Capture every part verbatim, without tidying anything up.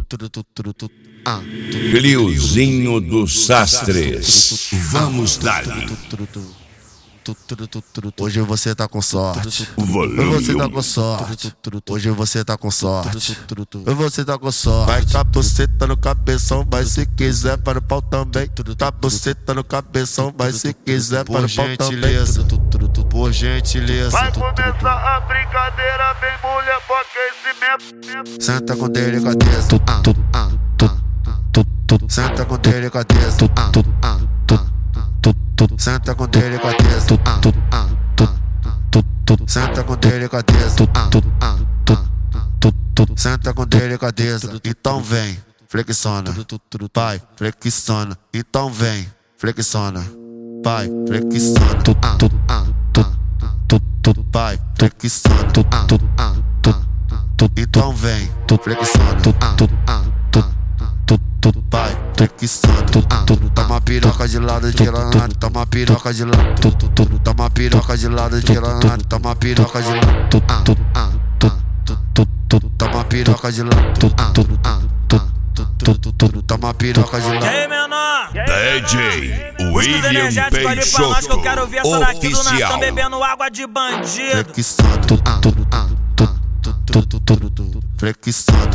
Gliozinho dos Sastres. Vamos dali. Hoje você tá com sorte. Valeu. Hoje você tá com sorte. Hoje você tá com sorte. Hoje você tá com sorte. Vai tá buceta no cabeção, mas se quiser para o pau também. Tá buceta no cabeção, mas se quiser para o pau também. Por gentileza. Vai começar a brincadeira, bem mulher pro aquecimento. Senta com delicadeza. Senta com delicadeza. Senta com delicadeza. Senta com delicadeza. Senta com delicadeza. Então vem, flexiona. Vai, flexiona. Então vem, flexiona. Vai, flexiona. Vai, flexiona. Então vem, flexiona. Vai, flexiona. Toma piroca de lado de lado, toma piroca de lado. Toma piroca de lado de lado, toma piroca de lado. Toma piroca de lado. Toma piroca de lado. E aí, menor? D J William Energético ali pra nós que eu quero ver essa daqui do Oficial. Natão bebendo água de bandido. Flexiona. Flexiona.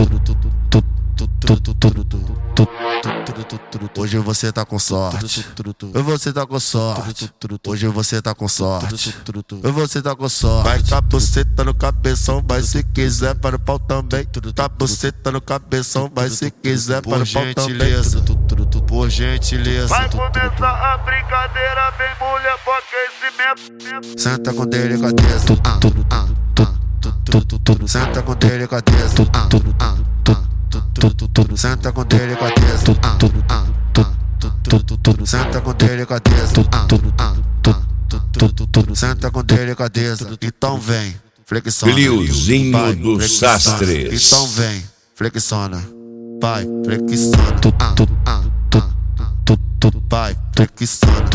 Hoje você tá com sorte. Hoje você tá com sorte. Hoje você tá com sorte. Hoje você tá com sorte. Vai tá buceta no cabeção, mas se quiser para o pau também. Tá buceta no cabeção, mas se quiser para o pau também. Por gentileza. Vai começar a brincadeira, bem mulher pro aquecimento. Senta com delicadeza. Senta com delicadeza. Senta com delicadeza. Senta com delicadeza. Senta com delicadeza. Então vem, flexiona. Gliozinho Vai, dos flexiona. Sastres. Então vem, flexiona. Vai, flexiona. Vai, flexiona.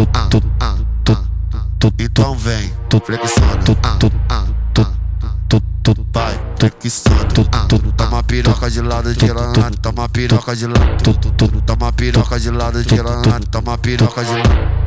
Então vem, flexiona. Vai, flexiona. Toma piroca de lado de lado, toma piroca de lado. Toma piroca de lado de lado, toma piroca de lado.